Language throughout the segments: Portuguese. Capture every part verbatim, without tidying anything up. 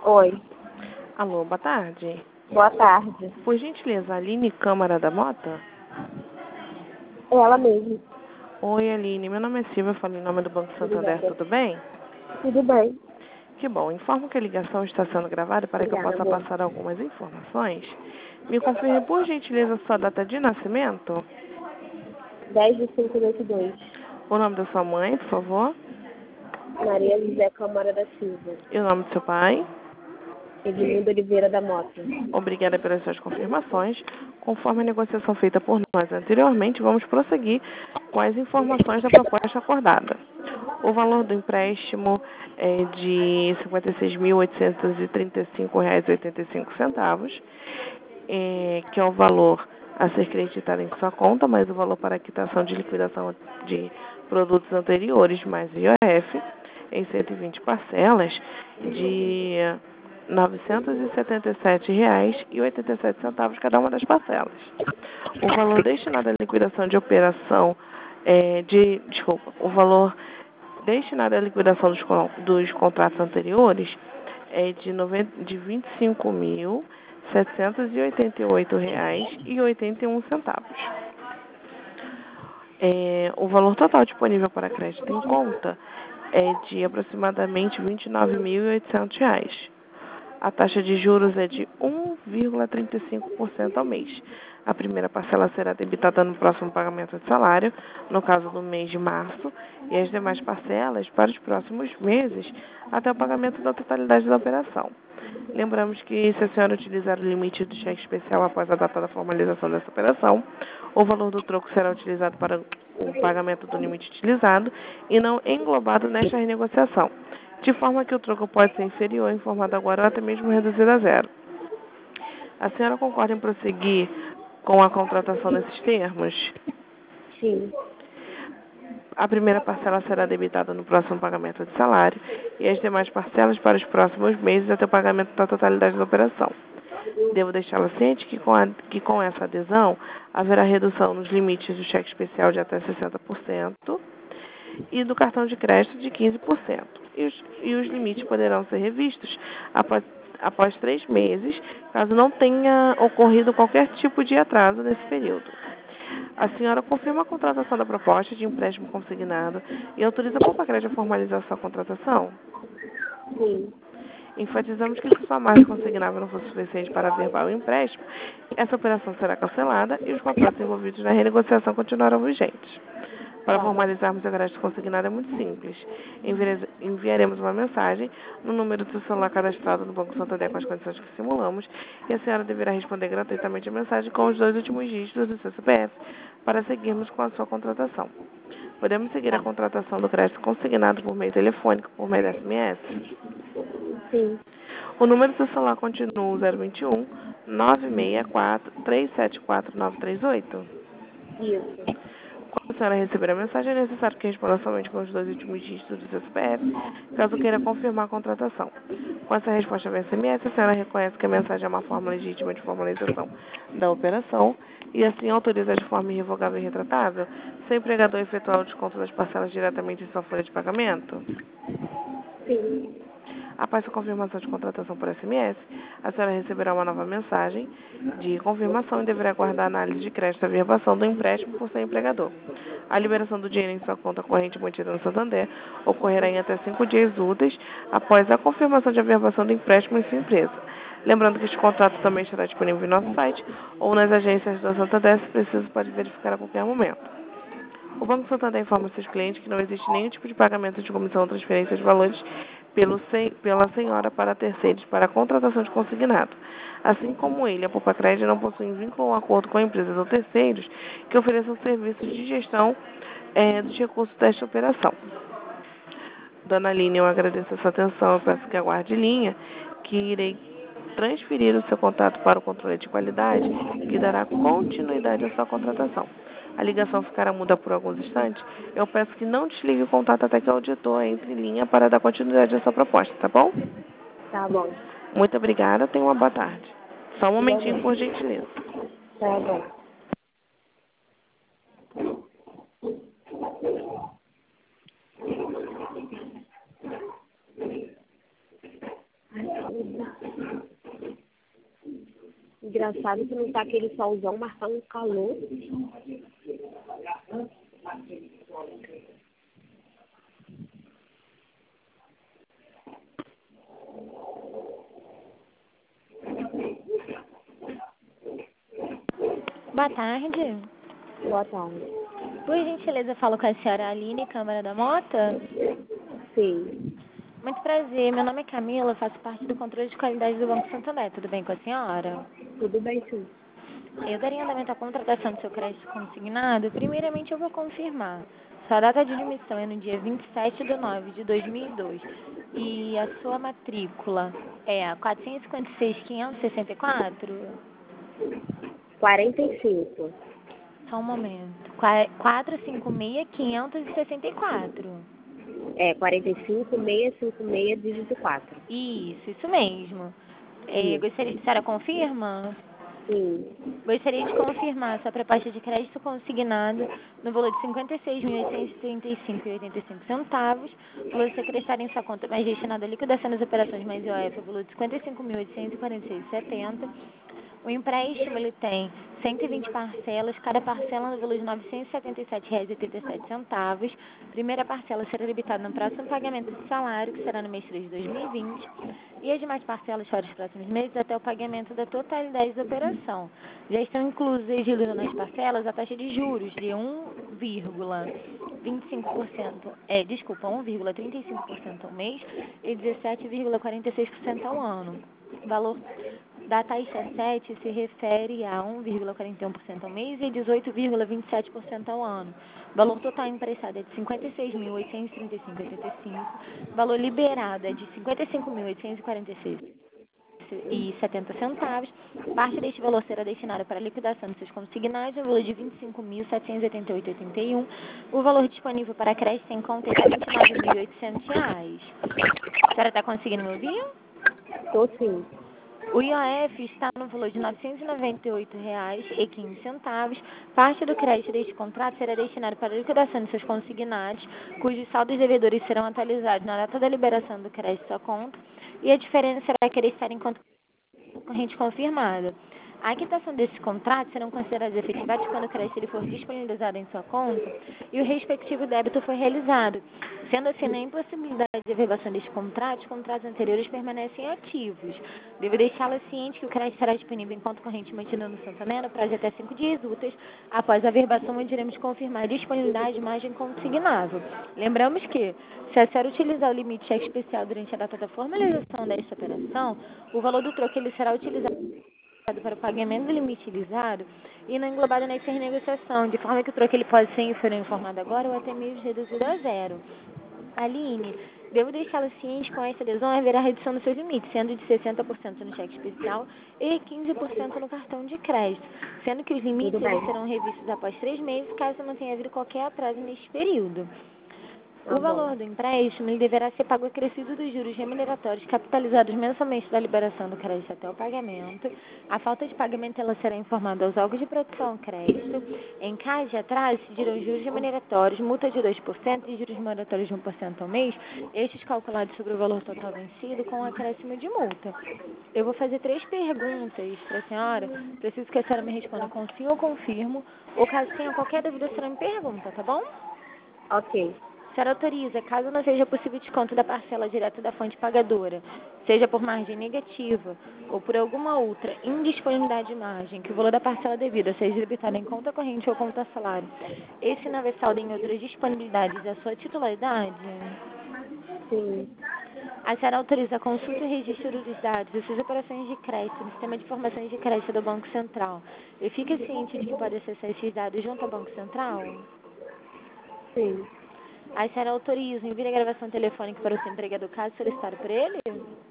Oi. Alô, boa tarde. Boa tarde. Por gentileza, Aline Câmara da Mota? É ela mesmo. Oi, Aline. Meu nome é Silvia, eu falo em nome do Banco Santander, Obrigada. tudo bem? Tudo bem. Que bom. Informo que a ligação está sendo gravada para que eu Obrigada, possa amor. passar algumas informações. Me confirme, por gentileza, sua data de nascimento, dez de cinco de oitenta e dois. o nome da sua mãe, por favor, Maria José Câmara da Silva. e o nome do seu pai. Edmundo Oliveira da Mota. Obrigada pelas suas confirmações. Conforme a negociação feita por nós anteriormente, vamos prosseguir com as informações da proposta acordada. O valor do empréstimo é de cinquenta e seis mil oitocentos e trinta e cinco reais e oitenta e cinco centavos, é, que é o valor a ser creditado em sua conta, mais o valor para a quitação de liquidação de produtos anteriores, mais I O F, em cento e vinte parcelas de novecentos e setenta e sete reais e oitenta e sete centavos cada uma das parcelas. O valor destinado à liquidação de operação é, de, desculpa, o valor destinado à liquidação dos, dos contratos anteriores é de, noventa, de vinte e cinco mil setecentos e oitenta e oito reais e oitenta e um centavos. É, o valor total disponível para crédito em conta é de aproximadamente vinte e nove mil e oitocentos reais. A taxa de juros é de um vírgula trinta e cinco por cento ao mês. A primeira parcela será debitada no próximo pagamento de salário, no caso do mês de março, e as demais parcelas para os próximos meses, até o pagamento da totalidade da operação. Lembramos que, se a senhora utilizar o limite do cheque especial após a data da formalização dessa operação, o valor do troco será utilizado para o pagamento do limite utilizado e não englobado nesta renegociação, de forma que o troco pode ser inferior, informado agora, ou até mesmo reduzido a zero. A senhora concorda em prosseguir com a contratação nesses termos? Sim. A primeira parcela será debitada no próximo pagamento de salário e as demais parcelas para os próximos meses até o pagamento da totalidade da operação. Devo deixá-la ciente que com, a, que com essa adesão haverá redução nos limites do cheque especial de até sessenta por cento e do cartão de crédito de quinze por cento. E os, e os limites poderão ser revistos após, após três meses, caso não tenha ocorrido qualquer tipo de atraso nesse período. A senhora confirma a contratação da proposta de empréstimo consignado e autoriza a Poupa-Crédito a formalizar sua contratação? Sim. Enfatizamos que, se sua margem consignável não for suficiente para averbar o empréstimo, essa operação será cancelada e os contratos envolvidos na renegociação continuarão vigentes. Para formalizarmos o crédito consignado é muito simples. Enviaremos uma mensagem no número do seu celular cadastrado no Banco Santander com as condições que simulamos e a senhora deverá responder gratuitamente a mensagem com os dois últimos dígitos do seu C P F para seguirmos com a sua contratação. Podemos seguir a Tá. contratação do crédito consignado por meio telefônico, por meio de S M S? Sim. O número do seu celular continua o zero vinte e um, nove seis quatro, três sete quatro, nove três oito? Isso. Quando a senhora receber a mensagem, é necessário que responda somente com os dois últimos dígitos do seu C P F, caso queira confirmar a contratação. Com essa resposta via S M S, a senhora reconhece que a mensagem é uma forma legítima de formalização da operação e assim autoriza de forma irrevogável e retratável, sem o empregador efetuar o desconto das parcelas diretamente em sua folha de pagamento? Sim. Após a confirmação de contratação por S M S, a senhora receberá uma nova mensagem de confirmação e deverá aguardar a análise de crédito e averbação do empréstimo por seu empregador. A liberação do dinheiro em sua conta corrente mantida no Santander ocorrerá em até cinco dias úteis após a confirmação de averbação do empréstimo em sua empresa. Lembrando que este contrato também estará disponível em nosso site ou nas agências do Santander, se preciso, pode verificar a qualquer momento. O Banco Santander informa seus clientes que não existe nenhum tipo de pagamento de comissão ou transferência de valores pelo, pela senhora para terceiros para a contratação de consignado. Assim como ele, a Poupa-Crédito não possui vínculo ou acordo com empresas ou terceiros que ofereçam serviços de gestão é, dos recursos desta operação. Dona Aline, eu agradeço a sua atenção, eu peço que aguarde linha, que irei transferir o seu contato para o controle de qualidade, que dará continuidade à sua contratação. A ligação ficará muda por alguns instantes. Eu peço que não desligue o contato até que o auditor entre em linha para dar continuidade à sua proposta, tá bom? Tá bom. Muito obrigada, tenha uma boa tarde. Só um momentinho, Igualmente. por gentileza. Tá bom. Engraçado que não tá aquele solzão, mas tá um calor. Boa tarde. Boa tarde. Por gentileza, eu falo com a senhora Aline, Câmara da Mota. Sim. Muito prazer, meu nome é Camila, faço parte do controle de qualidade do Banco Santander. Tudo bem com a senhora? Tudo bem, sim. Eu daria andamento à contratação do seu crédito consignado. Primeiramente, eu vou confirmar. Sua data de admissão é no dia vinte e sete de nove de dois mil e dois. E a sua matrícula é a quatrocentos e cinquenta e seis, quinhentos e sessenta e quatro? quarenta e cinco. Só um momento. quatrocentos e cinquenta e seis, quinhentos e sessenta e quatro. É, quarenta e cinco, seiscentos e cinquenta e seis, dígito quatro. Isso, isso mesmo. É, Isso. gostaria, a senhora confirma? Sim. Gostaria de confirmar sua proposta de crédito consignado no valor de cinquenta e seis mil oitocentos e trinta e cinco reais e oitenta e cinco centavos. O valor secretário em sua conta mais destinado à liquidação das operações mais I O F, o valor de cinquenta e cinco mil oitocentos e quarenta e seis reais e setenta centavos. O empréstimo ele tem cento e vinte parcelas, cada parcela no valor de novecentos e setenta e sete reais e oitenta e sete centavos. Primeira parcela será debitada no próximo pagamento de salário, que será no mês três de dois mil e vinte. E as demais parcelas para os próximos meses até o pagamento da totalidade da operação. Já estão inclusas nas parcelas a taxa de juros de um vírgula vinte e cinco por cento, é, desculpa, um vírgula trinta e cinco por cento ao mês e dezessete vírgula quarenta e seis por cento ao ano. O valor da taxa sete se refere a um vírgula quarenta e um por cento ao mês e dezoito vírgula vinte e sete por cento ao ano. O valor total emprestado é de cinquenta e seis mil oitocentos e trinta e cinco reais e oitenta e cinco centavos. Valor liberado é de cinquenta e cinco mil oitocentos e quarenta e seis reais e setenta centavos. Parte deste valor será destinado para a liquidação de seus consignados, no valor de vinte e cinco mil setecentos e oitenta e oito reais e oitenta e um centavos. O valor disponível para crédito em conta é de vinte e nove mil e oitocentos reais. A senhora está conseguindo me ouvir? Tô sim. O I O F está no valor de novecentos e noventa e oito reais e quinze centavos. Parte do crédito deste contrato será destinado para a liquidação de seus consignados, cujos saldos devedores serão atualizados na data da liberação do crédito à conta, e a diferença será que ele estará em conta corrente confirmada. A quitação desses contratos serão considerados efetivados quando o crédito ele for disponibilizado em sua conta e o respectivo débito for realizado. Sendo assim, na impossibilidade de averbação destes contratos, os contratos anteriores permanecem ativos. Devo deixá-la ciente que o crédito será disponível em conta corrente mantida no Santander no prazo de até cinco dias úteis após a averbação, onde iremos confirmar a disponibilidade de margem consignável. Lembramos que, se a senhora utilizar o limite cheque especial durante a data da formalização desta operação, o valor do troco ele será utilizado para o pagamento do limite utilizado e não englobado na negociação, de forma que o troco ele pode ser inferior informado agora ou até mesmo reduzido a zero. Aline, devo deixá-la ciente com essa adesão haverá redução nos seus limites, sendo de sessenta por cento no cheque especial e quinze por cento no cartão de crédito, sendo que os limites Tudo bem. eles serão revistos após três meses, caso não tenha havido qualquer atraso neste período. Tá O bom. valor do empréstimo ele deverá ser pago acrescido dos juros remuneratórios capitalizados mensalmente da liberação do crédito até o pagamento. A falta de pagamento ela será informada aos órgãos de produção ao crédito. Em caso de atraso, se dirão juros remuneratórios, multa de dois por cento e juros remuneratórios de um por cento ao mês, estes calculados sobre o valor total vencido com acréscimo de multa. Eu vou fazer três perguntas para a senhora. Preciso que a senhora me responda com sim ou confirmo, ou caso tenha qualquer dúvida, a senhora me pergunta, tá bom? Ok. A senhora autoriza, caso não seja possível desconto da parcela direta da fonte pagadora, seja por margem negativa ou por alguma outra indisponibilidade de margem, que o valor da parcela devida seja debitado em conta corrente ou conta salário, esse não haver saldo em outras disponibilidades da sua titularidade? Sim. A senhora autoriza a consulta e registro dos dados das suas operações de crédito no sistema de informações de crédito do Banco Central e fica ciente de que pode acessar esses dados junto ao Banco Central? Sim. A senhora autoriza o envio da gravação telefônica para o seu empregador caso solicitado por ele?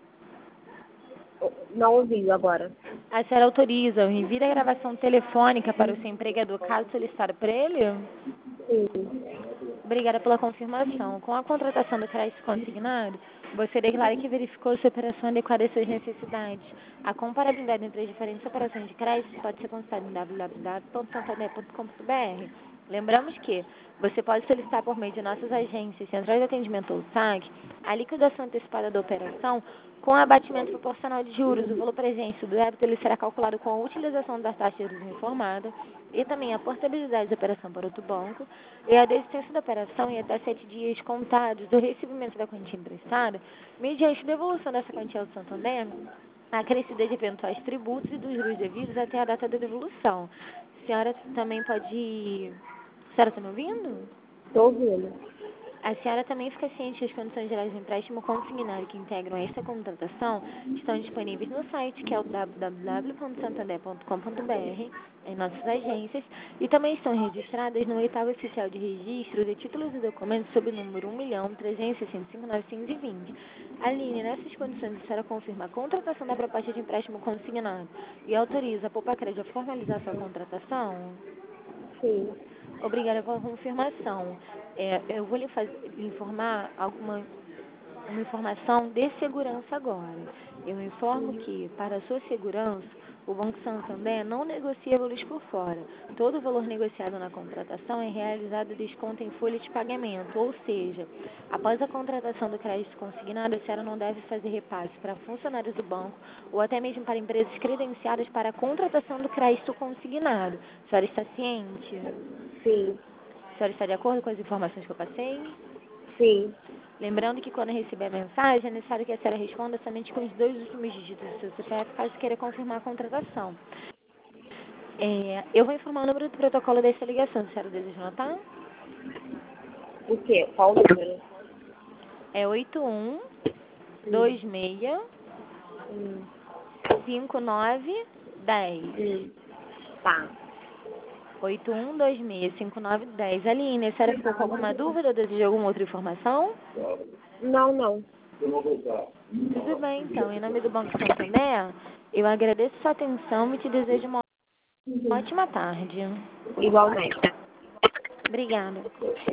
Não ouviu agora. A senhora autoriza o envio da gravação telefônica para o seu empregador caso solicitado por ele? Sim. Obrigada pela confirmação. Com a contratação do crédito consignado, você declara que verificou se a operação adequada às suas necessidades. A comparabilidade entre as diferentes operações de crédito pode ser consultada em w w w ponto santander ponto com ponto b r. Lembramos que você pode solicitar por meio de nossas agências, centrais de atendimento ou S A C, a liquidação antecipada da operação com abatimento proporcional de juros. O valor presente do débito ele será calculado com a utilização das taxas informadas e também a portabilidade da operação para outro banco e a desistência da operação em até sete dias contados do recebimento da quantia emprestada, mediante devolução dessa quantia ao Santander, acrescida de eventuais tributos e dos juros devidos até a data da devolução. A senhora também pode... A senhora está me ouvindo? Estou ouvindo. A senhora também fica ciente que as condições gerais de empréstimo consignado que integram esta contratação estão disponíveis no site, que é o w w w ponto santander ponto com ponto b r, em nossas agências, e também estão registradas no oitavo oficial de registro de títulos e documentos sob o número um milhão trezentos e sessenta e cinco mil novecentos e vinte. Aline, nessas condições, a senhora confirma a contratação da proposta de empréstimo consignado e autoriza a Poupa-Crédito a formalizar sua contratação? Sim. Obrigada pela confirmação. É, eu vou lhe, faz, lhe informar alguma uma informação de segurança agora. Eu informo que, para a sua segurança, o Banco Santander não negocia valores por fora. Todo o valor negociado na contratação é realizado desconto em folha de pagamento, ou seja, após a contratação do crédito consignado, a senhora não deve fazer repasse para funcionários do banco ou até mesmo para empresas credenciadas para a contratação do crédito consignado. A senhora está ciente? Sim. A senhora está de acordo com as informações que eu passei? Sim. Lembrando que quando receber a mensagem, é necessário que a senhora responda somente com os dois últimos dígitos do seu C P F, caso queira confirmar a contratação. É, eu vou informar o número do protocolo dessa ligação. A senhora deseja anotar? O quê? Qual o número? É oito um dois seis Hum. cinco nove um zero. Hum. Tá. oito um dois seis cinco nove um zero. Aline, a senhora ficou com alguma dúvida ou deseja alguma outra informação? Não, não. Tudo bem, então. Em nome do Banco Santander, eu agradeço sua atenção e te desejo uma ótima tarde. Igualmente. Obrigada.